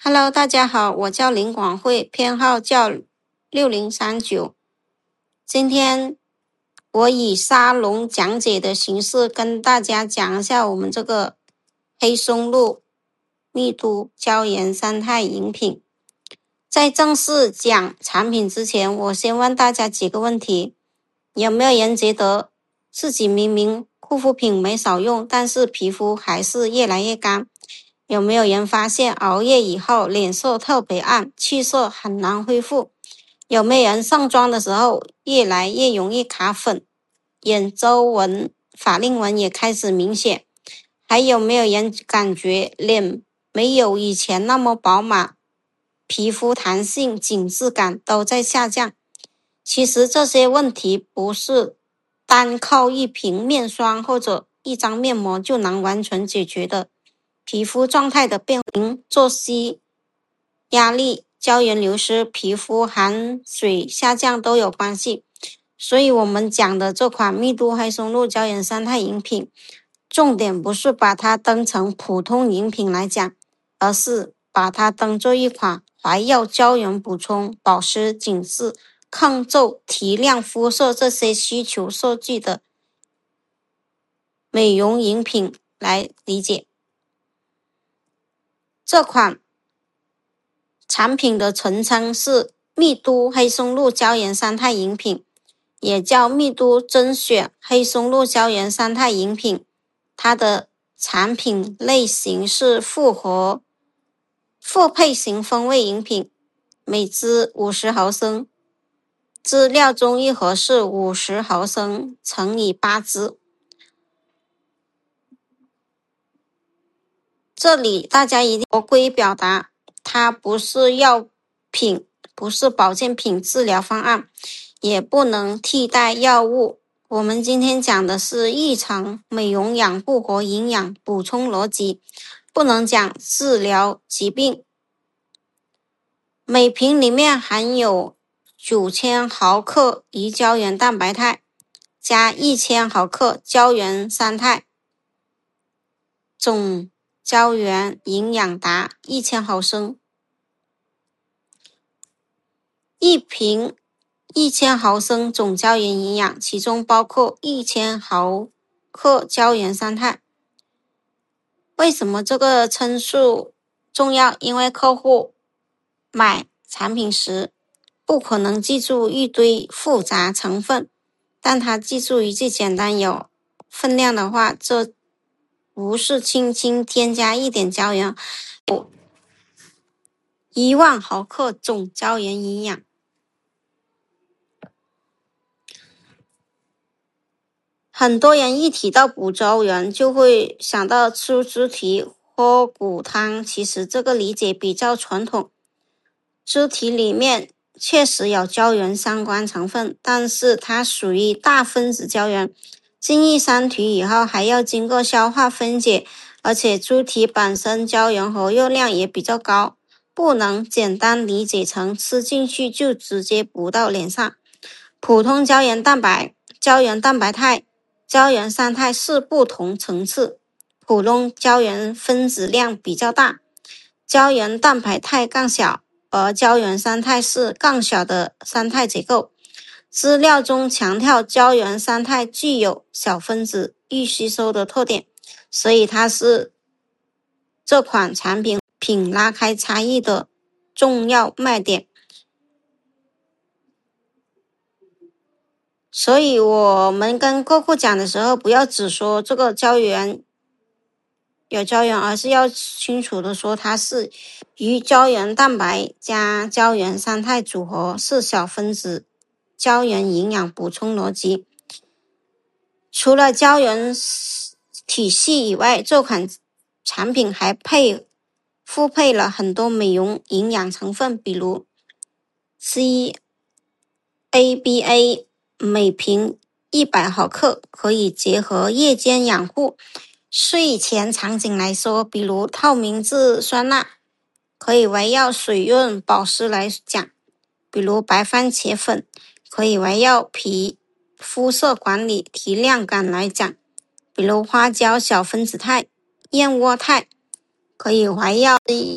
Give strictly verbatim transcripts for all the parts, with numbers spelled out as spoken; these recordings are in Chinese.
Hello，大家好，我叫林广慧，编号叫六零三九。今天我以沙龙讲解的形式跟大家讲一下我们这个黑松露密都胶原三肽饮品。在正式讲产品之前，我先问大家几个问题：有没有人觉得自己明明护肤品没少用，但是皮肤还是越来越干？有没有人发现熬夜以后脸色特别暗，气色很难恢复？有没有人上妆的时候越来越容易卡粉，眼周纹、法令纹也开始明显？还有没有人感觉脸没有以前那么饱满，皮肤弹性、紧致感都在下降？其实这些问题不是单靠一瓶面霜或者一张面膜就能完全解决的。皮肤状态的变化、作息、压力、胶原流失、皮肤含水下降都有关系。所以我们讲的这款密都黑松露胶原三肽饮品，重点不是把它当成普通饮品来讲，而是把它当做一款怀有胶原补充、保湿、紧致、抗皱、提亮肤色这些需求设计的美容饮品来理解。这款产品的全称是密都黑松露胶原三肽饮品，也叫密都甄选黑松露胶原三肽饮品。它的产品类型是复合复配型风味饮品，每支五十毫升，资料中一盒是五十毫升乘以八支。这里大家一定要规表达，它不是药品，不是保健品治疗方案，也不能替代药物。我们今天讲的是日常美容养护和营养补充逻辑，不能讲治疗疾病。每瓶里面含有九千毫克鱼胶原蛋白肽加一千毫克胶原三肽，总胶原营养达一千毫升。一瓶一千毫升总胶原营养，其中包括一千毫克胶原三肽。为什么这个参数重要？因为客户买产品时不可能记住一堆复杂成分，但他记住一句简单有分量的话，这不是轻轻添加一点胶原，一万毫克总胶原营养。很多人一提到补胶原就会想到吃猪蹄、喝骨汤，其实这个理解比较传统。猪蹄里面确实有胶原相关成分，但是它属于大分子胶原，进入身体以后还要经过消化分解，而且猪蹄本身胶原活跃量也比较高，不能简单理解成吃进去就直接补到脸上。普通胶原蛋白、胶原蛋白肽、胶原三肽是不同层次，普通胶原分子量比较大，胶原蛋白肽更小，而胶原三肽是更小的三肽结构。资料中强调胶原三肽具有小分子易吸收的特点，所以它是这款产品品拉开差异的重要卖点。所以我们跟客户讲的时候，不要只说这个胶原有胶原，而是要清楚的说它是鱼胶原蛋白加胶原三肽组合，是小分子胶原营养补充逻辑。除了胶原体系以外，这款产品还配复配了很多美容营养成分，比如 C A B A， 每瓶一百毫克，可以结合夜间养护、睡前场景来说，比如透明质酸钠，可以围绕水润保湿来讲，比如白番茄粉，可以围绕皮肤色管理提亮感来讲，比如花椒小分子肽、燕窝肽，可以围绕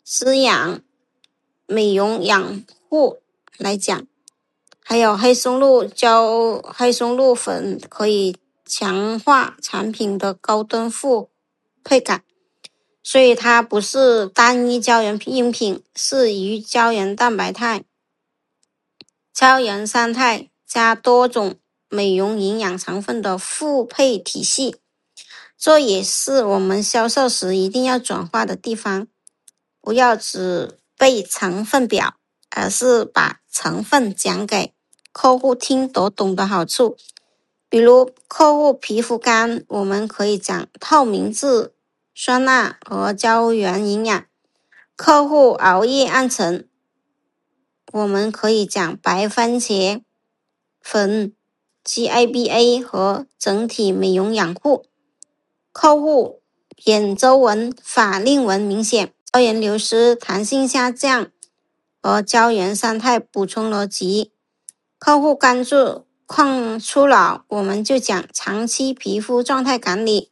滋养、美容养护来讲，还有黑松露胶、黑松露粉可以强化产品的高端复配感，所以它不是单一胶原饮品，是鱼胶原蛋白肽、胶原三肽加多种美容营养成分的复配体系。这也是我们销售时一定要转化的地方，不要只背成分表，而是把成分讲给客户听得懂的好处。比如客户皮肤干，我们可以讲透明质、酸钠和胶原营养；客户熬夜暗沉，我们可以讲白番茄粉、G A B A 和整体美容养护。客户眼周纹、法令纹明显，胶原流失、弹性下降和胶原三肽补充了及客户关注抗初老，我们就讲长期皮肤状态管理。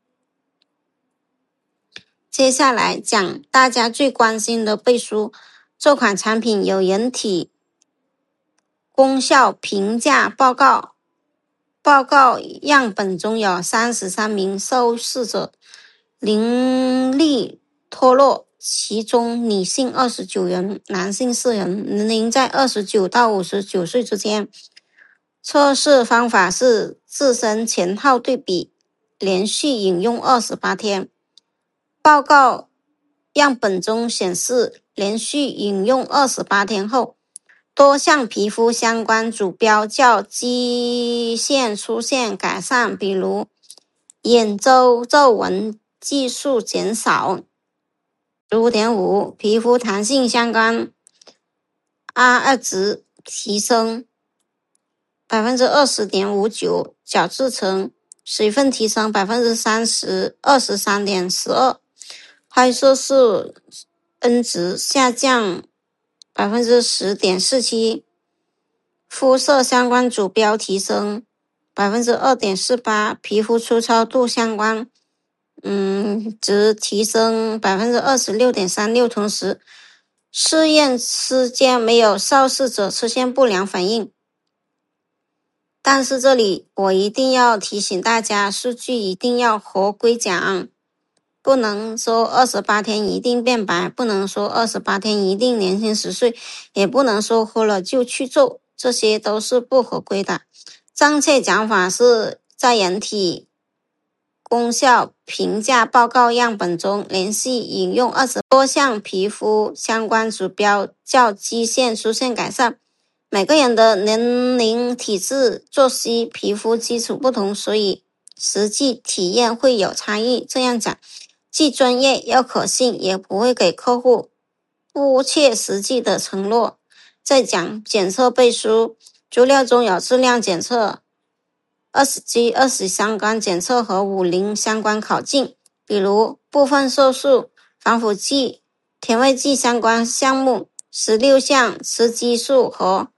接下来讲大家最关心的背书，这款产品有人体功效评价报告，报告样本中有三十三名受试者灵力脱落，其中女性二十九人，男性四人，年龄在二十九到五十九岁之间。测试方法是自身前后对比，连续饮用二十八天。报告样本中显示，连续饮用二十八天后，多项皮肤相关指标较基线出现改善，比如眼周皱纹计数减少 十五点五， 皮肤弹性相关 R 二 值提升 百分之二十点五九， 角质层水分提升 百分之三十， 二十三点一二， 黑色素 N 值下降 百分之十点四七， 肤色相关指标提升 百分之二点四八， 皮肤粗糙度相关嗯，值提升 百分之二十六点三六， 同时试验期间没有受试者出现不良反应。但是这里我一定要提醒大家，数据一定要合规讲，不能说二十八天一定变白，不能说二十八天一定年轻十岁，也不能说喝了就去皱，这些都是不合规的。正确讲法是在人体功效评价报告样本中，连续饮用二十多项皮肤相关指标较基线出现改善。每个人的年龄、体质、作息、皮肤基础不同，所以实际体验会有差异。这样讲，既专业又可信，也不会给客户不切实际的承诺。再讲检测背书，资料中有质量检测、二十 G、二十相关检测和五零相关考进，比如部分色素、防腐剂、甜味剂相关项目，十六项雌激素和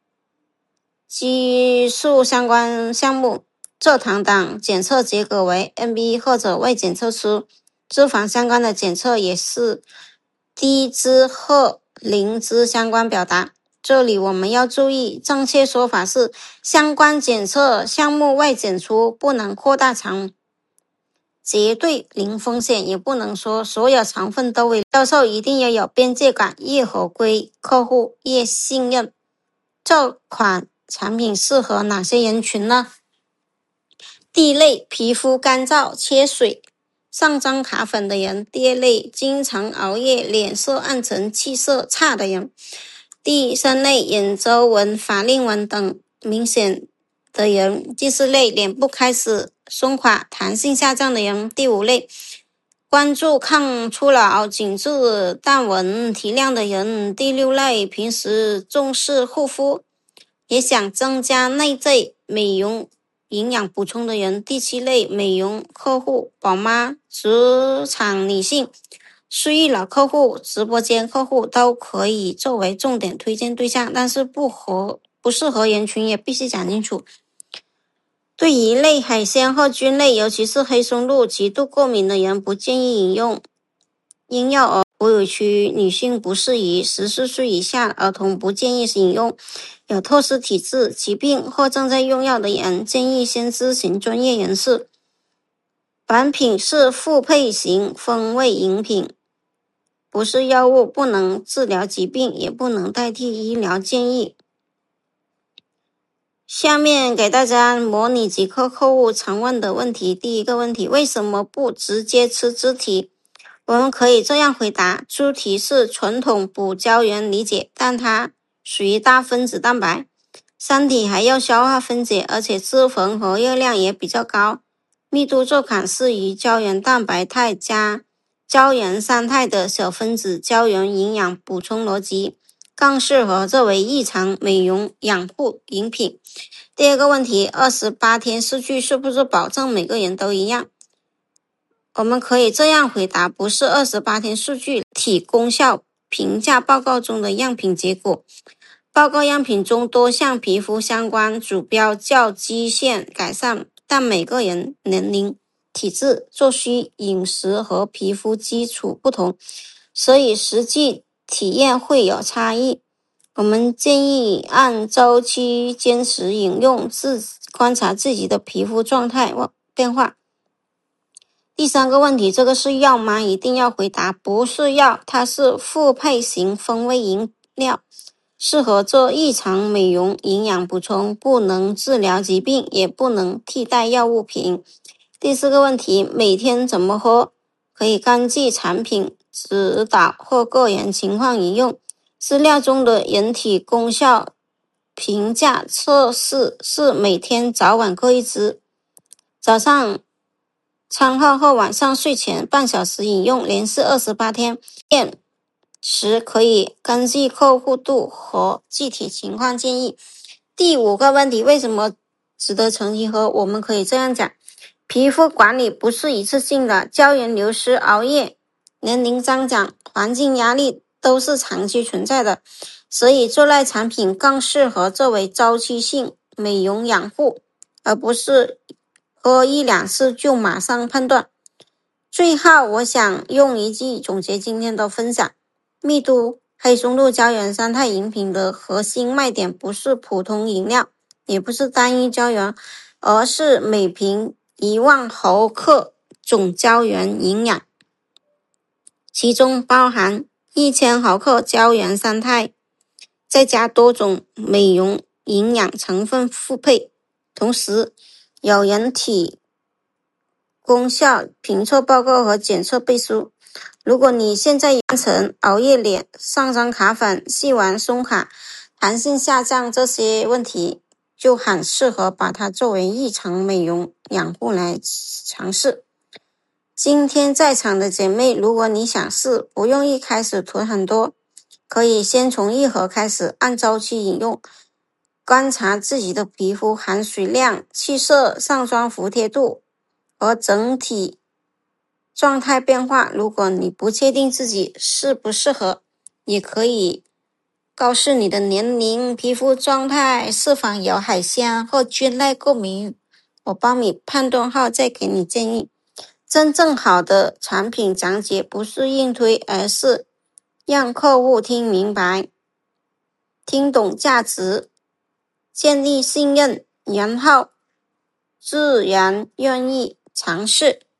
激素相关项目，蔗糖党检测结果为 M B 或者未检测出。脂肪相关的检测也是低脂或零脂相关表达。这里我们要注意，正确说法是相关检测项目未检出，不能扩大成绝对零风险，也不能说所有成分都为。销售一定要有边界感，越合规，客户越信任。这款产品适合哪些人群呢？第一类，皮肤干燥、缺水、上妆卡粉的人；第二类，经常熬夜、脸色暗沉、气色差的人；第三类，眼周纹、法令纹等明显的人；第四类，脸部开始松垮、弹性下降的人；第五类，关注抗初老、紧致淡纹提亮的人；第六类，平时重视护肤，也想增加内在美容营养补充的人；第七类，美容客户、宝妈、职场女性、失忆老客户、直播间客户都可以作为重点推荐对象，但是不合不适合人群也必须讲清楚。对鱼类、海鲜或菌类，尤其是黑松露极度过敏的人，不建议饮用婴幼儿哺乳区女性不适宜，十四岁以下儿童不建议饮用，有特殊体质、疾病或正在用药的人建议先咨询专业人士。本品是复配型风味饮品，不是药物，不能治疗疾病，也不能代替医疗建议。下面给大家模拟几个客户常问的问题。第一个问题，为什么不直接吃猪蹄？我们可以这样回答，猪蹄是传统补胶原理解，但它属于大分子蛋白，身体还要消化分解，而且脂肪和热量也比较高，密度做坎适宜胶原蛋白肽加胶原三肽的小分子胶原营养补充逻辑，更适合作为日常美容养护饮品。第二个问题，二十八天数据是不是保证每个人都一样？我们可以这样回答，不是二十八天数据体功效评价报告中的样品结果。报告样品中多项皮肤相关指标较基线改善，但每个人年龄、体质、作息、饮食和皮肤基础不同，所以实际体验会有差异。我们建议按周期坚持饮用，自观察自己的皮肤状态变化。第三个问题，这个是药吗？一定要回答，不是药，它是复配型风味饮料，适合做日常美容营养补充，不能治疗疾病，也不能替代药物品。第四个问题，每天怎么喝？可以根据产品指导或个人情况饮用。资料中的人体功效评价测试是每天早晚各一支，早上餐后或晚上睡前半小时饮用，连续二十八天。验时可以根据客户度和具体情况建议。第五个问题，为什么值得长期喝？我们可以这样讲，皮肤管理不是一次性的，胶原流失、熬夜、年龄增长、环境压力都是长期存在的，所以这类产品更适合作为周期性美容养护，而不是喝一两次就马上判断。最后，我想用一句总结今天的分享，密度黑松露胶原三肽饮品的核心卖点不是普通饮料，也不是单一胶原，而是每瓶一万毫克总胶原营养，其中包含一千毫克胶原三肽，再加多种美容营养成分复配，同时有人体功效评测报告和检测背书。如果你现在完成熬夜脸、上张卡粉、细纹松卡、弹性下降这些问题，就很适合把它作为日常美容养护来尝试。今天在场的姐妹，如果你想试，不用一开始囤很多，可以先从一盒开始，按周期饮用，观察自己的皮肤含水量、气色、上妆服帖度和整体状态变化。如果你不确定自己适不适合，也可以告诉你的年龄、皮肤状态是否有海鲜或菌类过敏，我帮你判断后再给你建议。真正好的产品讲解不是硬推，而是让客户听明白、听懂价值，建立信任，然后自然愿意尝试。